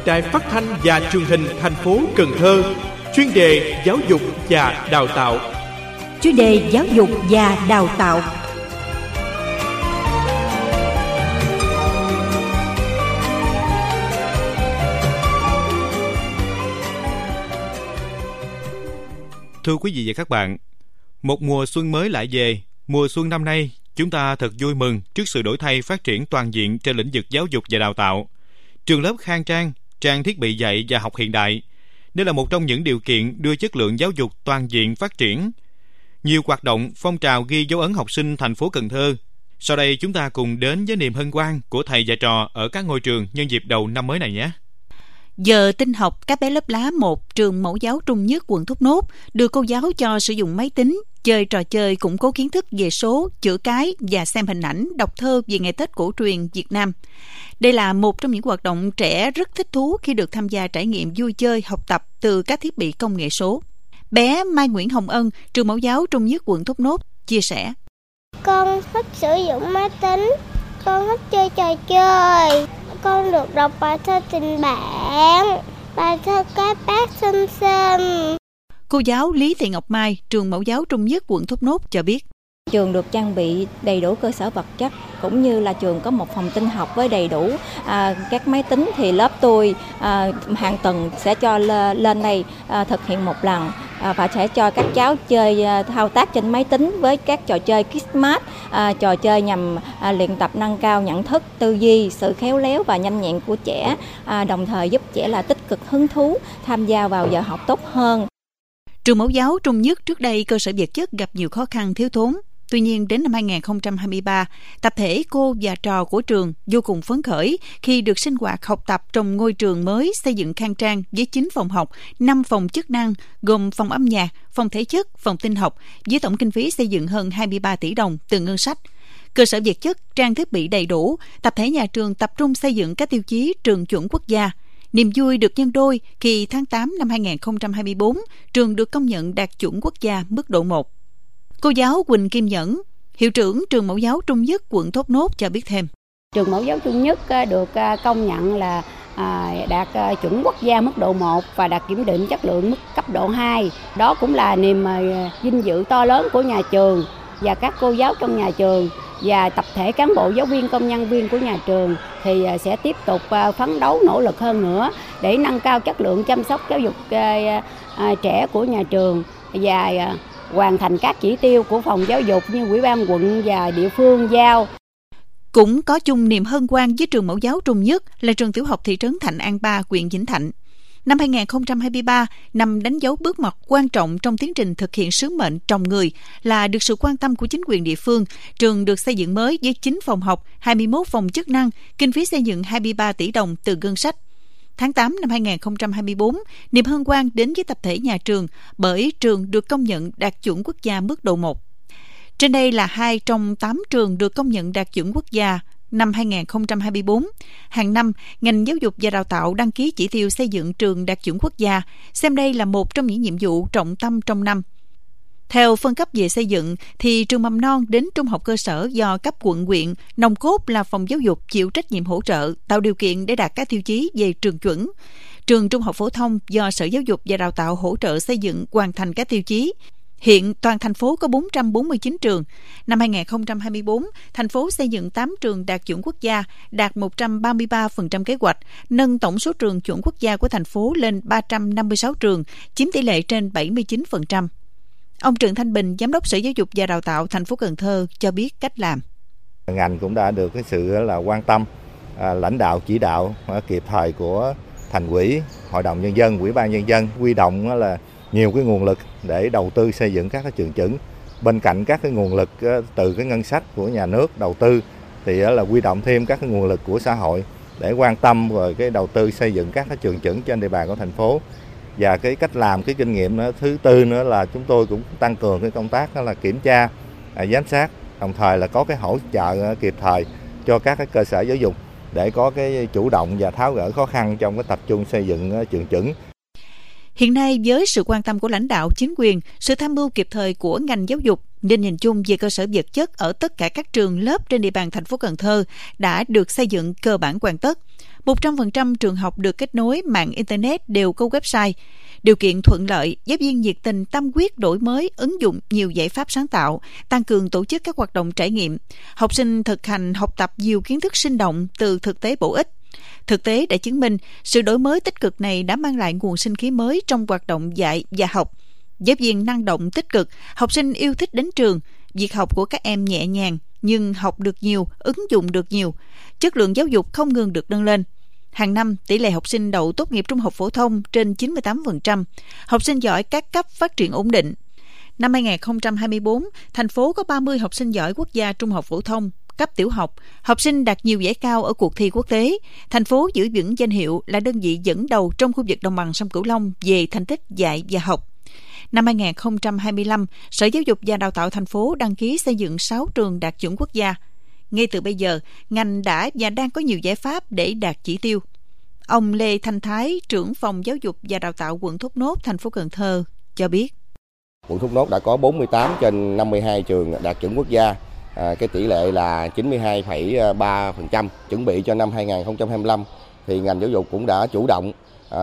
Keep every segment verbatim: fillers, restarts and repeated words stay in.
Đài Phát thanh và Truyền hình thành phố Cần Thơ, chuyên đề giáo dục và đào tạo. Chuyên đề giáo dục và đào tạo. Thưa quý vị và các bạn, một mùa xuân mới lại về. Mùa xuân năm nay, chúng ta thật vui mừng trước sự đổi thay phát triển toàn diện trên lĩnh vực giáo dục và đào tạo. Trường lớp khang trang, trang thiết bị dạy và học hiện đại. Đây là một trong những điều kiện đưa chất lượng giáo dục toàn diện phát triển. Nhiều hoạt động, phong trào ghi dấu ấn học sinh thành phố Cần Thơ. Sau đây chúng ta cùng đến với niềm hân hoan của thầy và trò ở các ngôi trường nhân dịp đầu năm mới này nhé. Giờ tin học, các bé lớp lá một trường mẫu giáo Trung Nhất, quận Thốt Nốt đưa cô giáo cho sử dụng máy tính, chơi trò chơi củng cố kiến thức về số, chữ cái và xem hình ảnh, đọc thơ về ngày Tết cổ truyền Việt Nam. Đây là một trong những hoạt động trẻ rất thích thú khi được tham gia trải nghiệm vui chơi, học tập từ các thiết bị công nghệ số. Bé Mai Nguyễn Hồng Ân, trường mẫu giáo Trung Nhất, quận Thốt Nốt chia sẻ: Con thích sử dụng máy tính, con thích chơi trò chơi, con được đọc bài thơ tình bạn, bài thơ các bác xinh xinh. Cô giáo Lý Thị Ngọc Mai, trường mẫu giáo Trung Nhất, quận Thốt Nốt cho biết: Trường được trang bị đầy đủ cơ sở vật chất, cũng như là trường có một phòng tin học với đầy đủ à, các máy tính. Thì lớp tôi à, hàng tuần sẽ cho lên đây à, thực hiện một lần à, và sẽ cho các cháu chơi à, thao tác trên máy tính với các trò chơi Kidsmart, à, trò chơi nhằm à, luyện tập nâng cao nhận thức, tư duy, sự khéo léo và nhanh nhẹn của trẻ, à, đồng thời giúp trẻ là tích cực hứng thú, tham gia vào giờ học tốt hơn. Trường mẫu giáo Trung Nhất trước đây cơ sở vật chất gặp nhiều khó khăn thiếu thốn. Tuy nhiên, đến năm hai không hai ba, tập thể cô và trò của trường vô cùng phấn khởi khi được sinh hoạt học tập trong ngôi trường mới xây dựng khang trang với chín phòng học, năm phòng chức năng, gồm phòng âm nhạc, phòng thể chất, phòng tin học, với tổng kinh phí xây dựng hơn hai mươi ba tỷ đồng từ ngân sách. Cơ sở vật chất, trang thiết bị đầy đủ, tập thể nhà trường tập trung xây dựng các tiêu chí trường chuẩn quốc gia. Niềm vui được nhân đôi khi tháng tám năm hai không hai tư, trường được công nhận đạt chuẩn quốc gia mức độ một. Cô giáo Quỳnh Kim Nhẫn, hiệu trưởng trường mẫu giáo Trung Nhất, quận Thốt Nốt cho biết thêm: Trường mẫu giáo Trung Nhất được công nhận là đạt chuẩn quốc gia mức độ một và đạt kiểm định chất lượng mức cấp độ hai. Đó cũng là niềm vinh dự to lớn của nhà trường và các cô giáo trong nhà trường và tập thể cán bộ giáo viên, công nhân viên của nhà trường thì sẽ tiếp tục phấn đấu nỗ lực hơn nữa để nâng cao chất lượng chăm sóc giáo dục trẻ của nhà trường và hoàn thành các chỉ tiêu của phòng giáo dục như Ủy ban quận và địa phương giao. Cũng có chung niềm hân hoan với trường mẫu giáo Trung Nhất là trường tiểu học thị trấn Thạnh An ba, huyện Vĩnh Thạnh. Năm hai không hai ba, năm đánh dấu bước ngoặt quan trọng trong tiến trình thực hiện sứ mệnh trồng người là được sự quan tâm của chính quyền địa phương. Trường được xây dựng mới với chín phòng học, hai mươi mốt phòng chức năng, kinh phí xây dựng hai mươi ba tỷ đồng từ ngân sách. Tháng tám năm hai không hai tư, niềm hân hoan đến với tập thể nhà trường bởi trường được công nhận đạt chuẩn quốc gia mức độ một. Trên đây là hai trong tám trường được công nhận đạt chuẩn quốc gia năm hai không hai tư. Hàng năm, ngành giáo dục và đào tạo đăng ký chỉ tiêu xây dựng trường đạt chuẩn quốc gia, xem đây là một trong những nhiệm vụ trọng tâm trong năm. Theo phân cấp về xây dựng, thì trường mầm non đến trung học cơ sở do cấp quận huyện, nòng cốt là phòng giáo dục chịu trách nhiệm hỗ trợ, tạo điều kiện để đạt các tiêu chí về trường chuẩn. Trường trung học phổ thông do Sở Giáo dục và Đào tạo hỗ trợ xây dựng hoàn thành các tiêu chí. Hiện toàn thành phố có bốn trăm bốn mươi chín trường. Năm hai không hai tư, thành phố xây dựng tám trường đạt chuẩn quốc gia, đạt một trăm ba mươi ba phần trăm kế hoạch, nâng tổng số trường chuẩn quốc gia của thành phố lên ba trăm năm mươi sáu trường, chiếm tỷ lệ trên bảy mươi chín phần trăm. Ông Trần Thanh Bình, Giám đốc Sở Giáo dục và Đào tạo thành phố Cần Thơ cho biết cách làm. Ngành cũng đã được cái sự là quan tâm, à, lãnh đạo chỉ đạo à, kịp thời của Thành ủy, Hội đồng Nhân dân, Ủy ban Nhân dân, huy động là nhiều cái nguồn lực để đầu tư xây dựng các cái trường chuẩn. Bên cạnh các cái nguồn lực từ cái ngân sách của nhà nước đầu tư thì là huy động thêm các cái nguồn lực của xã hội để quan tâm về cái đầu tư xây dựng các cái trường chuẩn trên địa bàn của thành phố. Và cái cách làm, cái kinh nghiệm nữa, thứ tư nữa là chúng tôi cũng tăng cường cái công tác đó là kiểm tra, giám sát, đồng thời là có cái hỗ trợ kịp thời cho các cái cơ sở giáo dục để có cái chủ động và tháo gỡ khó khăn trong cái tập trung xây dựng trường chuẩn. Hiện nay, với sự quan tâm của lãnh đạo chính quyền, sự tham mưu kịp thời của ngành giáo dục, nên nhìn chung về cơ sở vật chất ở tất cả các trường lớp trên địa bàn thành phố Cần Thơ đã được xây dựng cơ bản hoàn tất. một trăm phần trăm trường học được kết nối mạng Internet đều có website. Điều kiện thuận lợi, giáo viên nhiệt tình tâm huyết đổi mới, ứng dụng nhiều giải pháp sáng tạo, tăng cường tổ chức các hoạt động trải nghiệm. Học sinh thực hành học tập nhiều kiến thức sinh động từ thực tế bổ ích. Thực tế đã chứng minh, sự đổi mới tích cực này đã mang lại nguồn sinh khí mới trong hoạt động dạy và học. Giáo viên năng động tích cực, học sinh yêu thích đến trường, việc học của các em nhẹ nhàng, nhưng học được nhiều, ứng dụng được nhiều. Chất lượng giáo dục không ngừng được nâng lên. Hàng năm, tỷ lệ học sinh đậu tốt nghiệp trung học phổ thông trên chín mươi tám phần trăm, học sinh giỏi các cấp phát triển ổn định. Năm hai không hai tư, thành phố có ba mươi học sinh giỏi quốc gia trung học phổ thông, cấp tiểu học, học sinh đạt nhiều giải cao ở cuộc thi quốc tế. Thành phố giữ vững danh hiệu là đơn vị dẫn đầu trong khu vực đồng bằng sông Cửu Long về thành tích dạy và học. Năm hai không hai lăm, Sở Giáo dục và Đào tạo thành phố đăng ký xây dựng sáu trường đạt chuẩn quốc gia. Ngay từ bây giờ, ngành đã và đang có nhiều giải pháp để đạt chỉ tiêu. Ông Lê Thanh Thái, trưởng phòng Giáo dục và Đào tạo quận Thốt Nốt, thành phố Cần Thơ cho biết. Quận Thốt Nốt đã có bốn mươi tám trên năm mươi hai trường đạt chuẩn quốc gia, à, cái tỷ lệ là chín mươi hai phẩy ba phần trăm. Chuẩn bị cho năm hai không hai lăm thì ngành giáo dục cũng đã chủ động à,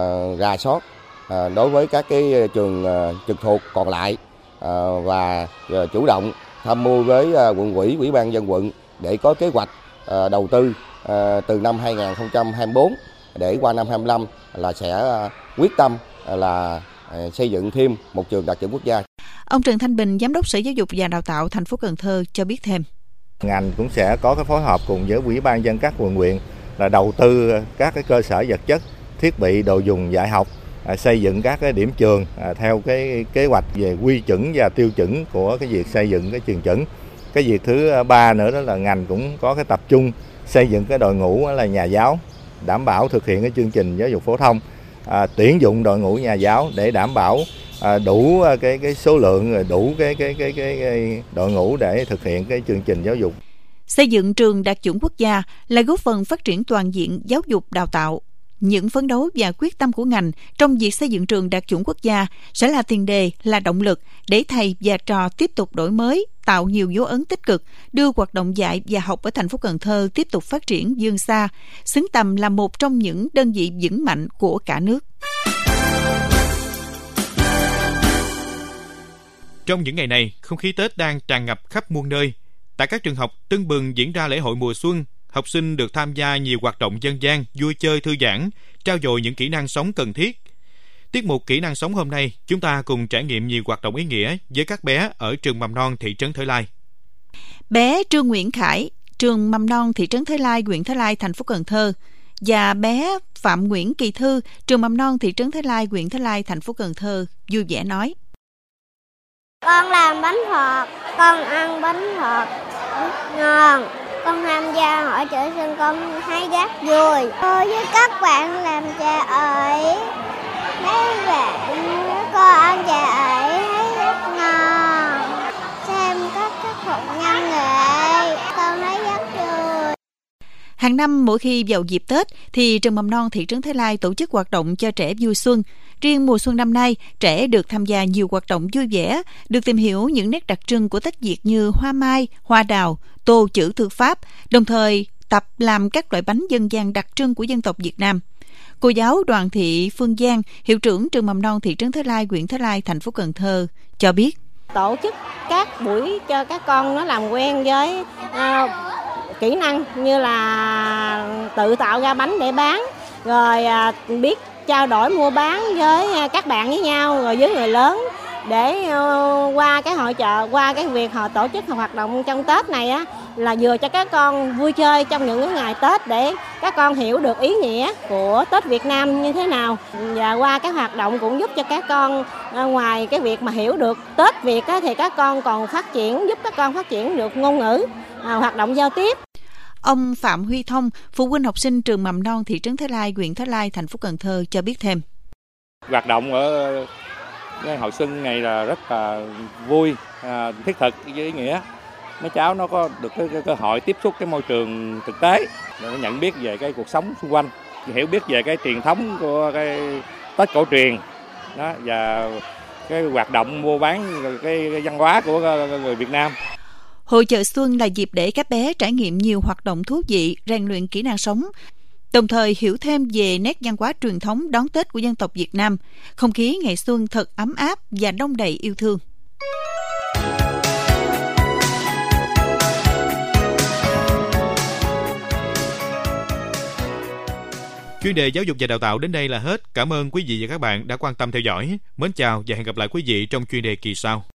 rà soát à, đối với các cái trường à, trực thuộc còn lại à, và à, chủ động tham mưu với à, quận ủy, ủy ban nhân dân quận để có kế hoạch à, đầu tư à, từ năm hai không hai tư để qua năm hai lăm là sẽ à, quyết tâm à, là à, xây dựng thêm một trường đạt chuẩn quốc gia. Ông Trần Thanh Bình, Giám đốc Sở Giáo dục và Đào tạo thành phố Cần Thơ cho biết thêm. Ngành cũng sẽ có cái phối hợp cùng với ủy ban nhân dân các quận huyện là đầu tư các cái cơ sở vật chất, thiết bị, đồ dùng dạy học, à, xây dựng các cái điểm trường à, theo cái kế hoạch về quy chuẩn và tiêu chuẩn của cái việc xây dựng cái trường chuẩn. Cái việc thứ ba nữa đó là ngành cũng có cái tập trung xây dựng cái đội ngũ là nhà giáo, đảm bảo thực hiện cái chương trình giáo dục phổ thông, à, tuyển dụng đội ngũ nhà giáo để đảm bảo à, đủ cái cái số lượng, đủ cái cái cái cái, cái đội ngũ để thực hiện cái chương trình giáo dục. Xây dựng trường đạt chuẩn quốc gia là góp phần phát triển toàn diện giáo dục đào tạo. Những phấn đấu và quyết tâm của ngành trong việc xây dựng trường đạt chuẩn quốc gia sẽ là tiền đề, là động lực để thầy và trò tiếp tục đổi mới, tạo nhiều dấu ấn tích cực, đưa hoạt động dạy và học ở thành phố Cần Thơ tiếp tục phát triển vươn xa, xứng tầm là một trong những đơn vị vững mạnh của cả nước. Trong những ngày này, không khí Tết đang tràn ngập khắp muôn nơi. Tại các trường học tưng bừng diễn ra lễ hội mùa xuân, học sinh được tham gia nhiều hoạt động dân gian, vui chơi thư giãn, trau dồi những kỹ năng sống cần thiết. Tiết mục Kỹ năng sống hôm nay, chúng ta cùng trải nghiệm nhiều hoạt động ý nghĩa với các bé ở trường mầm non thị trấn Thới Lai. Bé Trương Nguyễn Khải, trường mầm non thị trấn Thới Lai, huyện Thới Lai, thành phố Cần Thơ, và bé Phạm Nguyễn Kỳ Thư, trường mầm non thị trấn Thới Lai, huyện Thới Lai, thành phố Cần Thơ vui vẻ nói: Con làm bánh phọt, con ăn bánh phọt ngon. Con tham gia hội chợ xuân, con thấy rất vui. Tôi với các bạn làm chè ổi, mấy bạn con ăn chè ổi thấy rất ngon. Xem các tiết mục văn nghệ, con thấy rất vui. Hàng năm mỗi khi vào dịp Tết thì trường mầm non thị trấn Thới Lai tổ chức hoạt động cho trẻ vui xuân. Riêng mùa xuân năm nay, trẻ được tham gia nhiều hoạt động vui vẻ, được tìm hiểu những nét đặc trưng của Tết Việt như hoa mai, hoa đào, tô chữ thư pháp, đồng thời tập làm các loại bánh dân gian đặc trưng của dân tộc Việt Nam. Cô giáo Đoàn Thị Phương Giang, hiệu trưởng trường mầm non thị trấn Thới Lai, huyện Thới Lai, thành phố Cần Thơ cho biết: tổ chức các buổi cho các con nó làm quen với uh, kỹ năng như là tự tạo ra bánh để bán, rồi uh, biết trao đổi mua bán với các bạn với nhau, rồi với người lớn, để uh, qua cái hội chợ, qua cái việc họ tổ chức hoạt động trong Tết này á, là vừa cho các con vui chơi trong những ngày Tết để các con hiểu được ý nghĩa của Tết Việt Nam như thế nào, và qua cái hoạt động cũng giúp cho các con uh, ngoài cái việc mà hiểu được Tết Việt á, thì các con còn phát triển, giúp các con phát triển được ngôn ngữ, uh, hoạt động giao tiếp. Ông Phạm Huy Thông, phụ huynh học sinh trường mầm non thị trấn Thới Lai, huyện Thới Lai, thành phố Cần Thơ cho biết thêm: hoạt động ở cái hội xuân này là rất là vui, à, thiết thực với ý nghĩa. Mấy cháu nó có được cái, cái cơ hội tiếp xúc cái môi trường thực tế, để nó nhận biết về cái cuộc sống xung quanh, hiểu biết về cái truyền thống của cái Tết cổ truyền đó, và cái hoạt động mua bán cái, cái văn hóa của người Việt Nam. Hội chợ xuân là dịp để các bé trải nghiệm nhiều hoạt động thú vị, rèn luyện kỹ năng sống. đồng thời hiểu thêm về nét văn hóa truyền thống đón Tết của dân tộc Việt Nam. Không khí ngày xuân thật ấm áp và đong đầy yêu thương. Chuyên đề giáo dục và đào tạo đến đây là hết. Cảm ơn quý vị và các bạn đã quan tâm theo dõi. Mến chào và hẹn gặp lại quý vị trong chuyên đề kỳ sau.